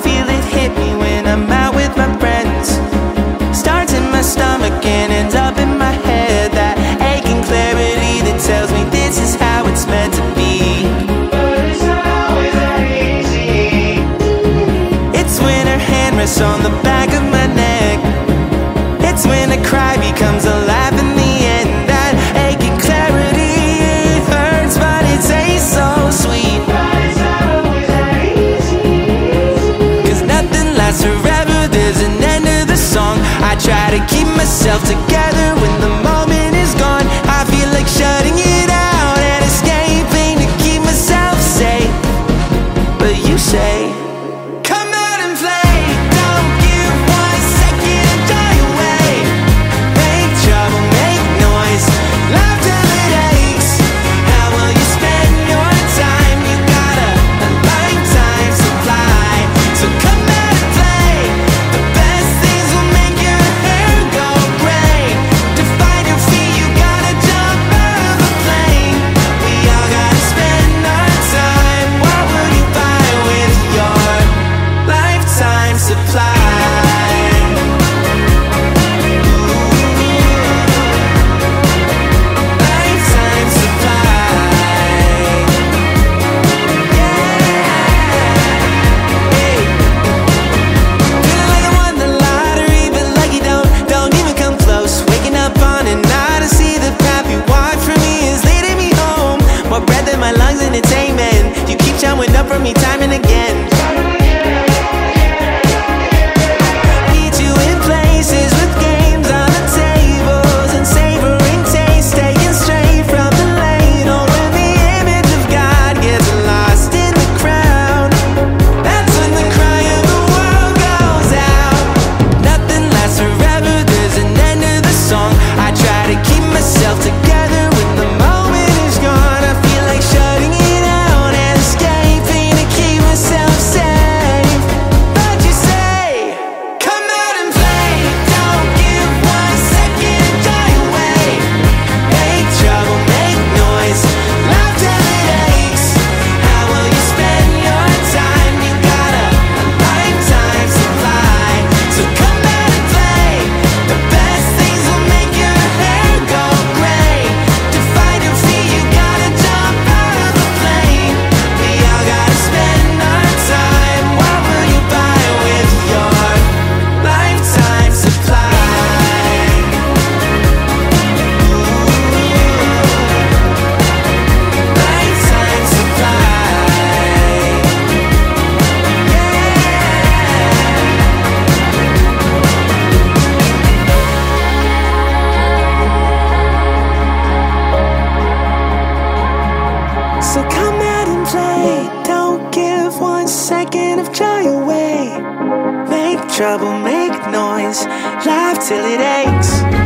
feel it hit me when I'm out with my friends. Starts in my stomach and ends up in my head. That aching clarity that tells me this is how it's meant to be. But it's not always that easy. It's when her hand rests on the back of my neck. It's when a cry becomes a laugh in the end. That aching clarity, it hurts but it tastes so sweet. But it's not always that easy. 'Cause nothing lasts forever, there's an end to the song. I try to keep myself together when the moment is gone. I feel like shutting it out and escaping to keep myself safe. But you say, come out and play. Don't give 1 second and die away. Make trouble, make noise, laugh till it aches. How will you spend your time? You got a lifetime supply. So come out and play. The best things will make your hair go gray. To find your feet, you gotta jump out of a plane. We all gotta spend our time. What would you buy with your lifetime supply? Lifetime supply. Yeah. Hey. Feeling like I won the lottery, but like you don't even come close. Waking up on a night to see the path you walk for me is leading me home. More breath in my lungs and it's amen. You keep showing up for me time and again. Meet you in places with games on the tables and savoring taste taken straight from the lane. Oh, when the image of God gets lost in the crowd, that's when the cry of the world goes out. Nothing lasts forever, there's an end to the song. I try to keep myself together when the moment is gone. I feel like shutting it out and escaping to keep myself safe. But you say, come out and play. Don't give 1 second and die away. Make trouble, make noise, laugh till it aches. How will you spend your time? You got a lifetime supply. So come out and play. The best things will make your hair go gray. To find your feet, you gotta jump out of a plane. We all gotta spend our time. What will you buy with your lifetime supply? Lifetime supply. So come out and play. Don't give 1 second of joy away. Make trouble, make noise, laugh till it aches.